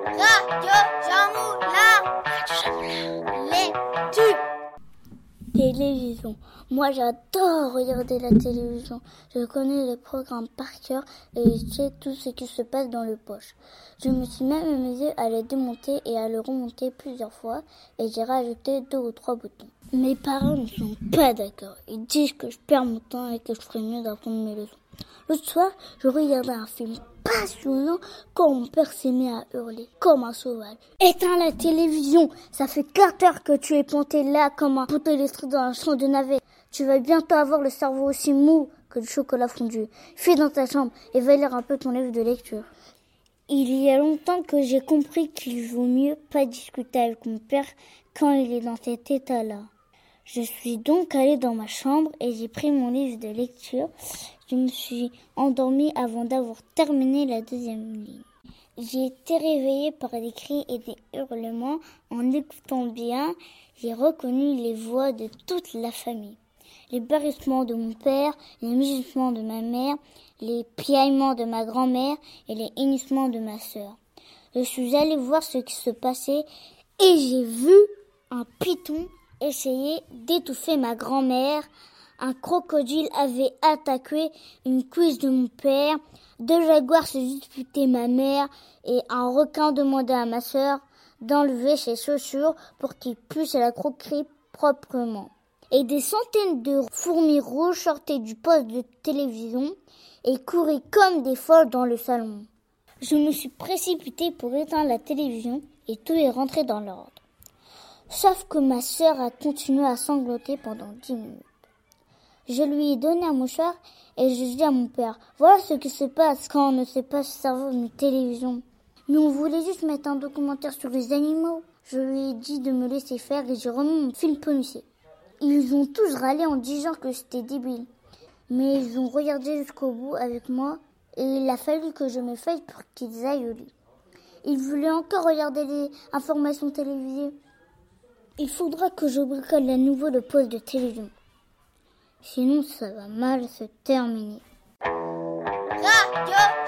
Radio Jean-Moulin. Lecture. Télévision. Moi, j'adore regarder la télévision. Je connais les programmes par cœur et je sais tout ce qui se passe dans le poche. Je me suis même amusée à les démonter et à les remonter plusieurs fois et j'ai rajouté 2 ou 3 boutons. Mes parents ne sont pas d'accord. Ils disent que je perds mon temps et que je ferais mieux d'apprendre mes leçons. L'autre soir, je regardais un film passionnant quand mon père s'est mis à hurler comme un sauvage. Éteins la télévision, ça fait 4 heures que tu es planté là comme un poteau électrique dans un champ de navets. Tu vas bientôt avoir le cerveau aussi mou que du chocolat fondu. Fais dans ta chambre et va lire un peu ton livre de lecture. Il y a longtemps que j'ai compris qu'il vaut mieux pas discuter avec mon père quand il est dans cet état-là. Je suis donc allée dans ma chambre et j'ai pris mon livre de lecture. Je me suis endormie avant d'avoir terminé la 2e ligne. J'ai été réveillée par des cris et des hurlements. En écoutant bien, j'ai reconnu les voix de toute la famille. Les barrissements de mon père, les mugissements de ma mère, les piaillements de ma grand-mère et les hennissements de ma sœur. Je suis allée voir ce qui se passait et j'ai vu un python essayer d'étouffer ma grand-mère. Un crocodile avait attaqué une cuisse de mon père. 2 jaguars se disputaient ma mère et un requin demandait à ma sœur d'enlever ses chaussures pour qu'il puisse la croquer proprement. Et des centaines de fourmis rouges sortaient du poste de télévision et couraient comme des folles dans le salon. Je me suis précipitée pour éteindre la télévision et tout est rentré dans l'ordre. Sauf que ma sœur a continué à sangloter pendant 10 minutes. Je lui ai donné un mouchoir et je dis à mon père, voilà ce qui se passe quand on ne sait pas se servir d'une télévision. Mais on voulait juste mettre un documentaire sur les animaux. Je lui ai dit de me laisser faire et j'ai remis mon film policier. Ils ont tous râlé en disant que c'était débile. Mais ils ont regardé jusqu'au bout avec moi et il a fallu que je me fasse pour qu'ils aillent au lit. Ils voulaient encore regarder les informations télévisées. Il faudra que je bricole à nouveau le poste de télévision. Sinon, ça va mal se terminer. Radio